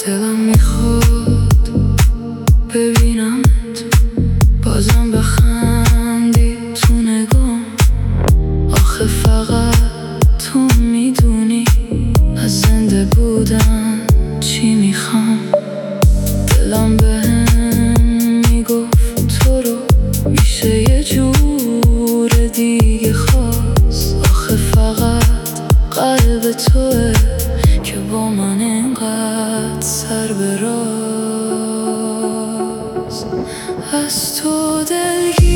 دلم میخواد ببینمت بازم بخندی تو نگام. آخه فقط تو میدونی از زنده بودن چی میخوام. دلم بهم میگفت تو رو میشه یه جور دیگه خواست. آخه فقط قلب توه که با من اینقدر سر به راست. از تو دلگیر